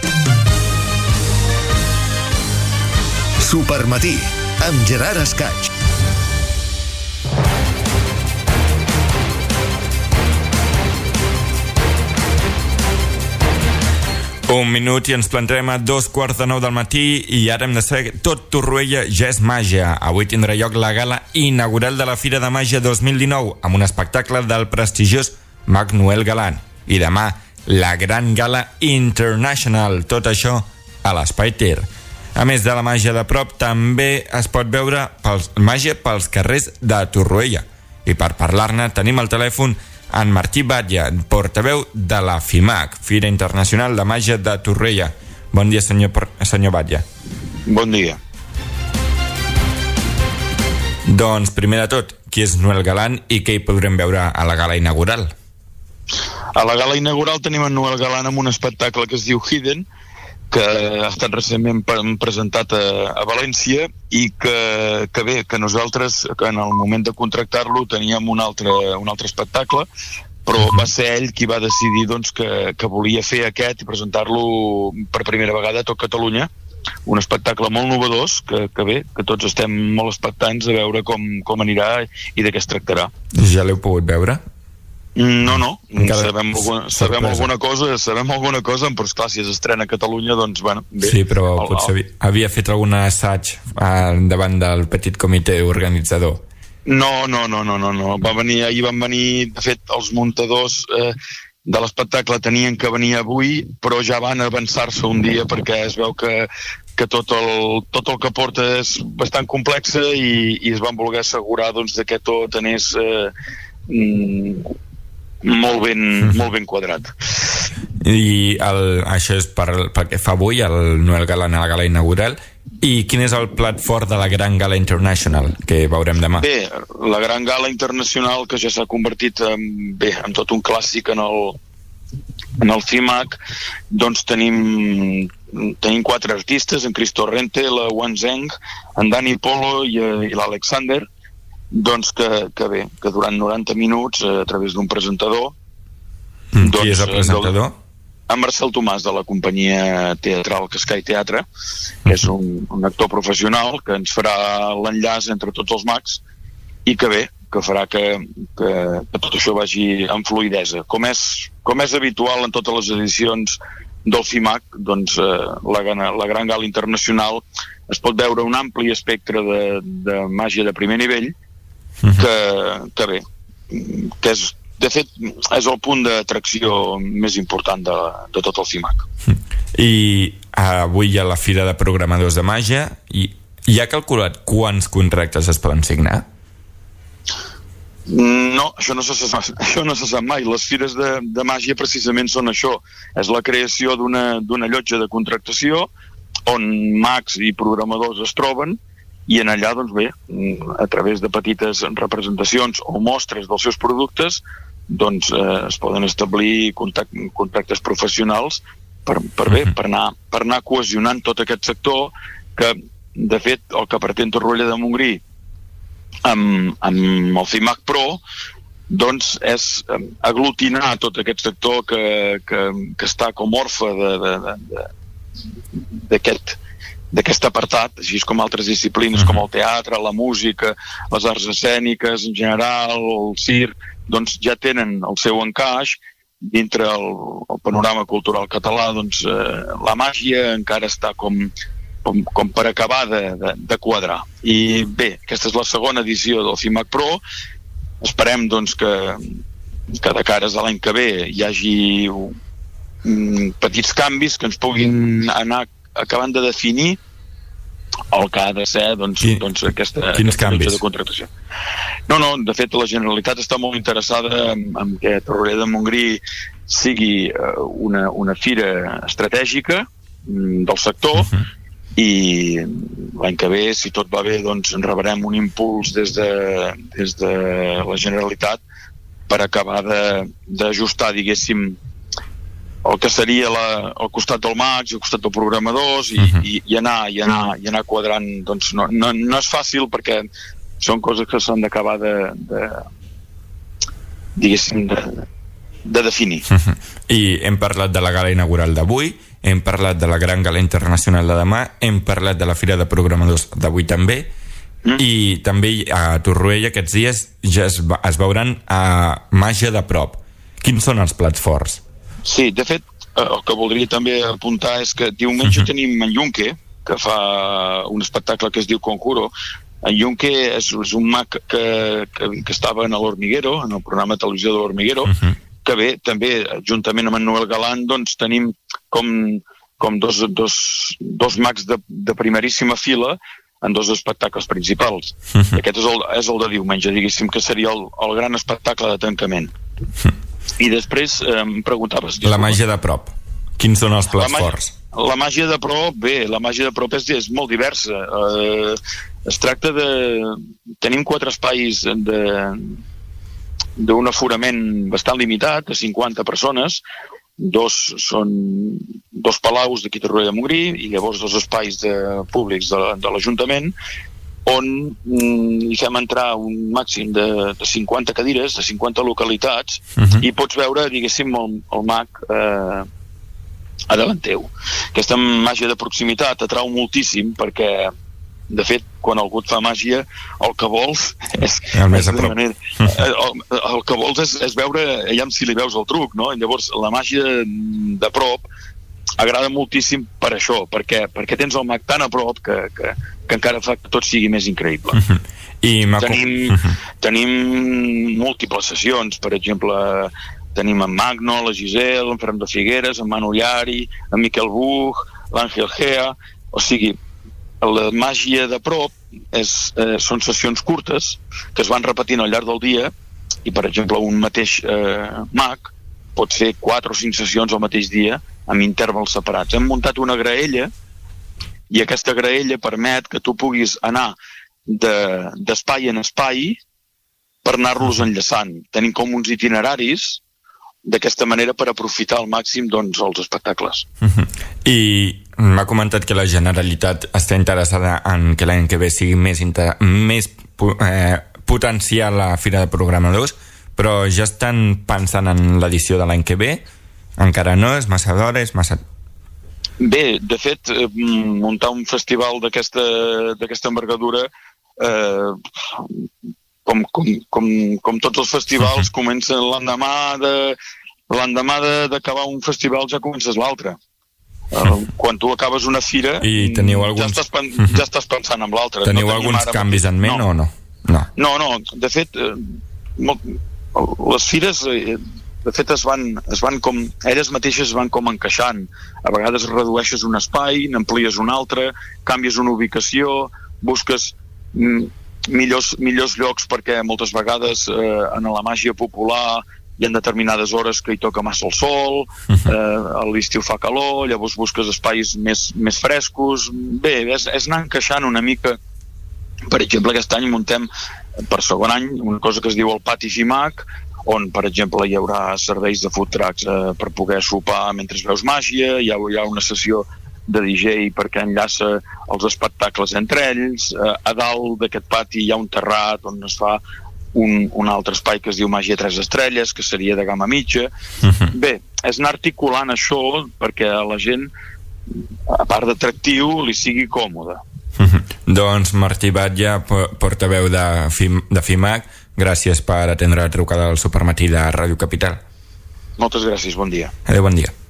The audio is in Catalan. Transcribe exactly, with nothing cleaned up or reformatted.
Supermatí, amb Gerard Escaig. Un minut i ens plantarem a dos quarts de nou del matí i ara hem de saber que tot Torroella ja és màgia. Avui tindrà lloc la gala inaugural de la Fira de Màgia dos mil dinou amb un espectacle del prestigiós mag Noel Galán. I demà, la gran gala International. Tot això a l'Espai Ter. A més de la màgia de prop, també es pot veure pels, màgia pels carrers de Torroella. I per parlar-ne tenim al telèfon en Martí Batlle, portaveu de la FIMAC, Fira Internacional de Màgia de Torroella. Bon dia, senyor, senyor Batlle. Bon dia. Doncs, primer de tot, qui és Noel Galán i què hi podrem veure a la gala inaugural? A la gala inaugural tenim en Noel Galán amb un espectacle que es diu Hidden, que ha estat recentment presentat a, a València i que, que bé, que nosaltres que en el moment de contractar-lo teníem un altre, un altre espectacle, però va ser ell qui va decidir doncs, que, que volia fer aquest i presentar-lo per primera vegada a tot Catalunya. Un espectacle molt novedós, que, que bé, que tots estem molt expectants a veure com, com anirà i de què es tractarà. Ja l'heu pogut veure? No, no, Encara sabem, alguna, sabem alguna cosa, sabem alguna cosa, però esclar, si es estrena a Catalunya, doncs, bueno, bé. Sí, però el, potser el... havia fet algun assaig eh, davant del petit comitè organitzador. No, no, no, no, no, no. Va venir, ahir van venir, de fet, els muntadors eh, de l'espectacle tenien que venir avui, però ja van avançar-se un dia perquè es veu que, que tot, el, tot el que porta és bastant complex i, i es van voler assegurar doncs, que tot anés... Eh, mm, molt ben, molt ben quadrat. I el, això és per, perquè fa avui el Noel Galán a la gala inaugural. I quin és el plat fort de la Gran Gala International que veurem demà? Bé, la Gran Gala Internacional, que ja s'ha convertit en, bé, en tot un clàssic en el, en el FIMAC, doncs tenim tenim quatre artistes, en Cristo Rente, la Wan Zheng, en Dani Polo i, i l'Alexander, doncs que, que bé, que durant noranta minuts a través d'un presentador mm, doncs, qui és el presentador? En Marcel Tomàs, de la companyia teatral Cascai Teatre, que és un, un actor professional que ens farà l'enllaç entre tots els mags i que bé, que farà que, que, que tot això vagi amb fluïdesa, com és, com és habitual en totes les edicions del FIMAC. Doncs eh, la, la Gran Gala Internacional es pot veure un ampli espectre de, de màgia de primer nivell. Que, que bé, que és, de fet és el punt d'atracció més important de, de tot el FIMAC. I avui hi ha la Fira de Programadors de Màgia i hi ha calculat quants contractes es poden signar? No, això no se sap, això no se sap mai. Les fires de, de màgia precisament són això, és la creació d'una, d'una llotja de contractació on mags i programadors es troben i en allà, doncs bé, a través de petites representacions o mostres dels seus productes, doncs eh, es poden establir contact, contractes professionals per, per bé, per anar, per anar cohesionant tot aquest sector que, de fet, el que pretén Torroella de Montgrí amb, amb el FIMAC Pro, doncs és eh, aglutinar tot aquest sector que, que, que està com orfe de, de, de, de, d'aquest d'aquest apartat, així com altres disciplines com el teatre, la música, les arts escèniques en general, el circ, doncs ja tenen el seu encaix dintre el, el panorama cultural català. Doncs eh, la màgia encara està com, com, com per acabar de, de, de quadrar. I bé, aquesta és la segona edició del FIMAC Pro. Esperem doncs que, que de cares a l'any que ve hi hagi um, petits canvis que ens puguin anar acabant de definir el que ha de ser doncs, Quin, doncs aquesta, quins aquesta canvis? De contractació. No, no, de fet la Generalitat està molt interessada en, en que Torroella de Montgrí sigui uh, una, una fira estratègica um, del sector. Uh-huh. I l'any que ve, si tot va bé, doncs en rebrem un impuls des de, des de la Generalitat per acabar d'ajustar, diguéssim, el que seria la, el costat del maig, el costat del programadors i, uh-huh. i, i, anar, i, anar, i anar quadrant. Doncs no, no, no és fàcil perquè són coses que s'han d'acabar de, de diguéssim de, de definir. Uh-huh. I hem parlat de la gala inaugural d'avui, hem parlat de la gran gala internacional de demà, hem parlat de la Fira de Programadors d'avui també, mm. i també a Torroella aquests dies ja es, es veuran a Màgia de prop. Quins són els plats forts? Sí, de fet, el que voldria també apuntar és que diumenge uh-huh. tenim en Junque, que fa un espectacle que es diu Conjuro. En Junque és, és un mag que, que, que estava en l'Hormiguero, en el programa de televisió de l'Hormiguero, uh-huh. que bé, també, juntament amb en Noel Galán, doncs tenim com, com dos, dos, dos mags de, de primeríssima fila en dos espectacles principals. Uh-huh. Aquest és el, és el de diumenge, diguéssim, que seria el, el gran espectacle de tancament. Uh-huh. I després eh, em preguntaves... La màgia de prop. Quins són els plats la forts? La màgia de prop, bé, la màgia de prop és, és molt diversa. Eh, es tracta de... Tenim quatre espais de d'un aforament bastant limitat, de cinquanta persones. Dos són dos palaus d'aquí a Torroella de Montgrí i llavors dos espais de, públics de, de l'Ajuntament on mm, hi fem entrar un màxim de, de cinquanta cadires, de cinquanta localitats, uh-huh. i pots veure, diguéssim, el, el mag eh, a davant teu. Aquesta màgia de proximitat atrau moltíssim perquè, de fet, quan algú et fa màgia, el que vols és... El més a prop. Manera, el, el que vols és, és veure, aviam si li veus el truc, no? Llavors, la màgia de prop agrada moltíssim per això, perquè, perquè tens el mag tan a prop que, que, que encara fa que tot sigui més increïble. Uh-huh. I tenim, uh-huh. tenim múltiples sessions, per exemple, tenim en Magno, la Giselle, en Ferran de Figueres, en Manu Llari, en Miquel Buch, l'Àngel Gea, o sigui, la màgia de prop és, eh, són sessions curtes que es van repetint al llarg del dia i, per exemple, un mateix eh, mag pot fer quatre o cinc sessions al mateix dia amb intervals separats. Hem muntat una graella i aquesta graella permet que tu puguis anar de, d'espai en espai per anar-los enllaçant. Tenim com uns itineraris d'aquesta manera per aprofitar al màxim doncs, els espectacles. Uh-huh. I m'ha comentat que la Generalitat està interessada en que l'any que ve sigui més, inter... més eh, potencial la Fira de Programadors, però ja estan pensant en l'edició de l'any que ve? Encara no? És massa d'hora? És massa... Bé, de fet, eh, muntar un festival d'aquesta, d'aquesta envergadura eh, com, com, com, com tots els festivals, uh-huh. comença l'endemà de l'endemà d'acabar un festival ja comences l'altre. Uh, quan tu acabes una fira I teniu alguns... ja, estàs, uh-huh. ja estàs pensant en l'altre. Teniu no alguns canvis en ment no. o no? No, no, no. De fet, eh, molt, les fires... Eh, de fet es van, es van com, elles mateixes es van com encaixant. A vegades redueixes un espai, n'amplies un altre, canvies una ubicació, busques mm, millors, millors llocs perquè moltes vegades eh, en la màgia popular hi ha determinades hores que hi toca massa el sol, eh, a l'estiu fa calor, llavors busques espais més, més frescos. Bé, és, és anar encaixant una mica. Per exemple, aquest any muntem per segon any una cosa que es diu el Pati Fimac, on, per exemple, hi haurà serveis de food trucks eh, per poder sopar mentre veus màgia, hi ha, hi ha una sessió de D J perquè enllaça els espectacles entre ells, eh, a dalt d'aquest pati hi ha un terrat on es fa un, un altre espai que es diu Màgia tres estrelles, que seria de gamma mitja. Uh-huh. Bé, és anar articulant això perquè a la gent, a part d'atractiu, li sigui còmode. Uh-huh. Doncs Martí Batlle, portaveu de, Fim, de FIMAC, gràcies per atendre la trucada del Supermatí de Ràdio Capital. Moltes gràcies, bon dia. Adéu, bon dia.